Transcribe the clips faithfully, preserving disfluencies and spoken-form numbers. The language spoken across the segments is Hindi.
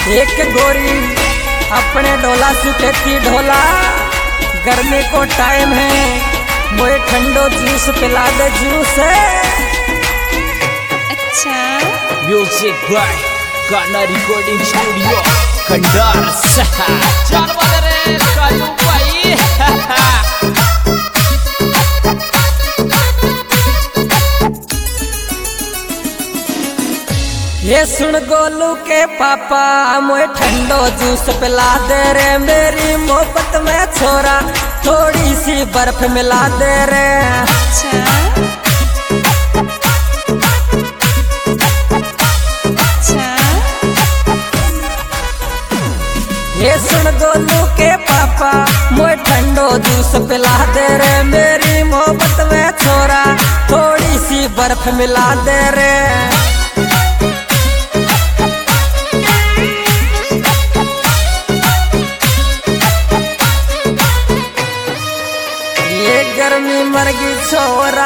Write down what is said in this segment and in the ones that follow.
एक गोरी अपने ढोला सुखेती ढोला, गर्मी को टाइम है, मुझे ठंडो जूस पिला दे जूस। अच्छा म्यूजिक बाय गाना रिकॉर्डिंग स्टूडियो खंडार चार बजे काजू भाई। ये सुन गोलू के पापा, मुझे ठंडो जूस पिला दे रे, मेरी मोहब्बत में छोरा थोड़ी सी बर्फ मिला दे रे। अच्छा अच्छा ये सुन गोलू के पापा, मुझे ठंडो जूस पिला दे रे, मेरी मोहब्बत में छोरा थोड़ी सी बर्फ मिला दे रे। ये गर्मी मरगी छोरा,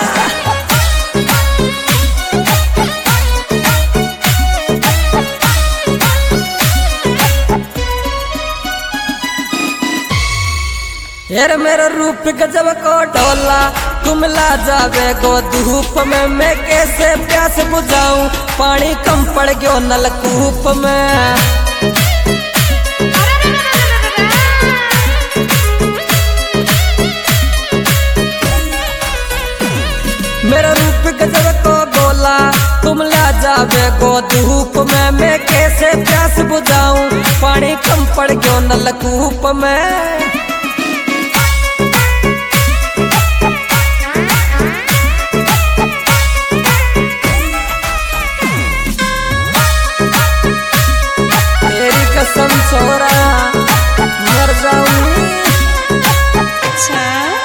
यार मेरा रूप गजब को ढोला, तुम ला जावे गो धूप में, मैं कैसे प्यास बुझाऊं, पानी कम पड़ गयो नलकूप में। मेरा रूप गजब को बोला, तुम ला जावे गो धूप में, मैं कैसे प्यास बुझाऊं, पानी कम पड़ गयो नलकूप में। तेरी कसम छोरा मर जाऊंगी। अच्छा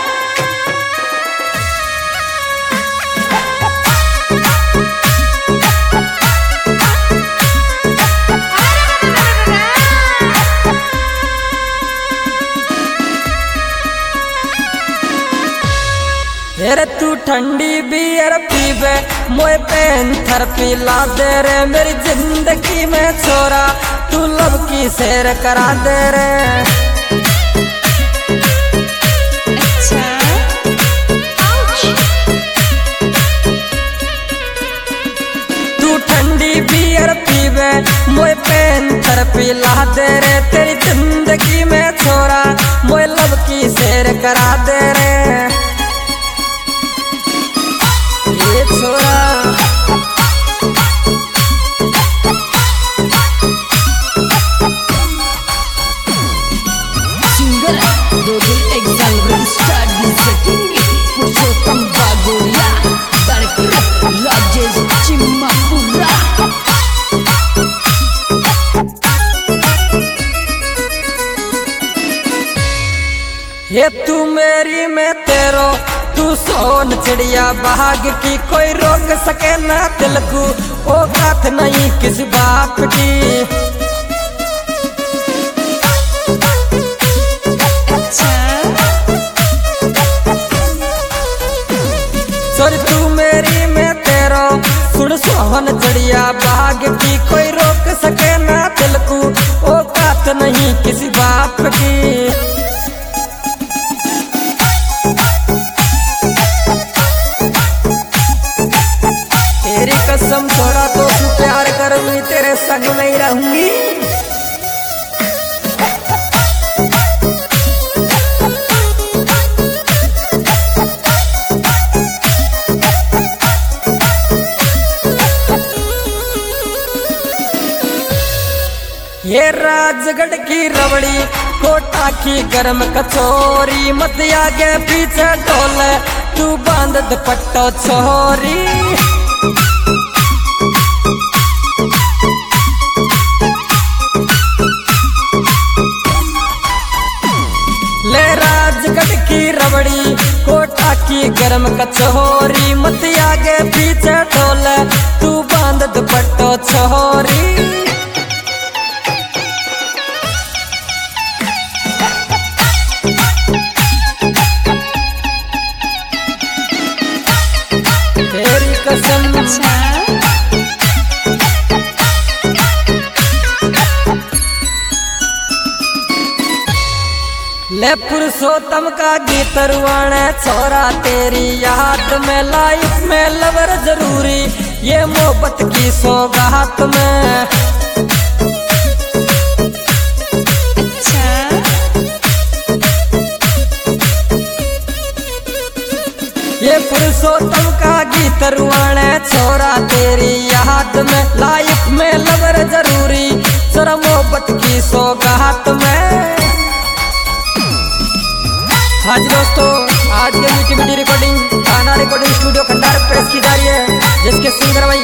अरे तू ठंडी बियर पीबे, मोए पैंथर पिला दे रे, मेरी जिंदगी में छोरा तू लब की सैर करा दे रे। अच्छा तू ठंडी बियर पीबे, मोए पैंथर पिला दे रे, तेरी जिंदगी में छोरा मोए लब की सैर करा दे रे। ये छोरा सिंगर दो दिल एग्जाम स्टार डिसेटिंग पुरुषोत्तम बागोरिया डायरेक्टर राजेश चिम्मापुरा। ये तू मेरी मैं तेरो, तू सोन चिड़िया बाग की, कोई रोक सके ना दिल को, औकात नहीं किस बाप की। अच्छा सॉरी तू मेरी मैं तेरो, सुन सोहन चिड़िया बाग की, कोई रोक सके ना दिल को, औकात नहीं किसी बाप की। तेरी कसम छोड़ा तो तू प्यार करूंगी, तेरे संग में ही रहूंगी। ये राजगढ़ की रबड़ी, कोटा की गरम कचौरी, मत आगे पीछे ढोले, तू बांध दुपट्टा छोरी। ले राजगढ़ की रबड़ी, कोटा की गरम कचौरी, मत आगे पीछे ढोले, तू बांध दुपट्टा छोरी। तेरी कसम अच्छा ले पुरुषोत्तम का गीत रुआने छोरा तेरी याद में, लाइफ में लवर जरूरी ये मोहब्बत की सौगात में। अच्छा ये पुरुषोत्तम का गीत रुआने छोरा तेरी याद में, लाइफ में लवर जरूरी छोरा मोहब्बत की सौगात में। हाँ जी दोस्तों, आज ये मीठी मीठी रिकॉर्डिंग गाना रिकॉर्डिंग स्टूडियो खंडार प्रेस की जा रही है, जिसके सिंगर भाई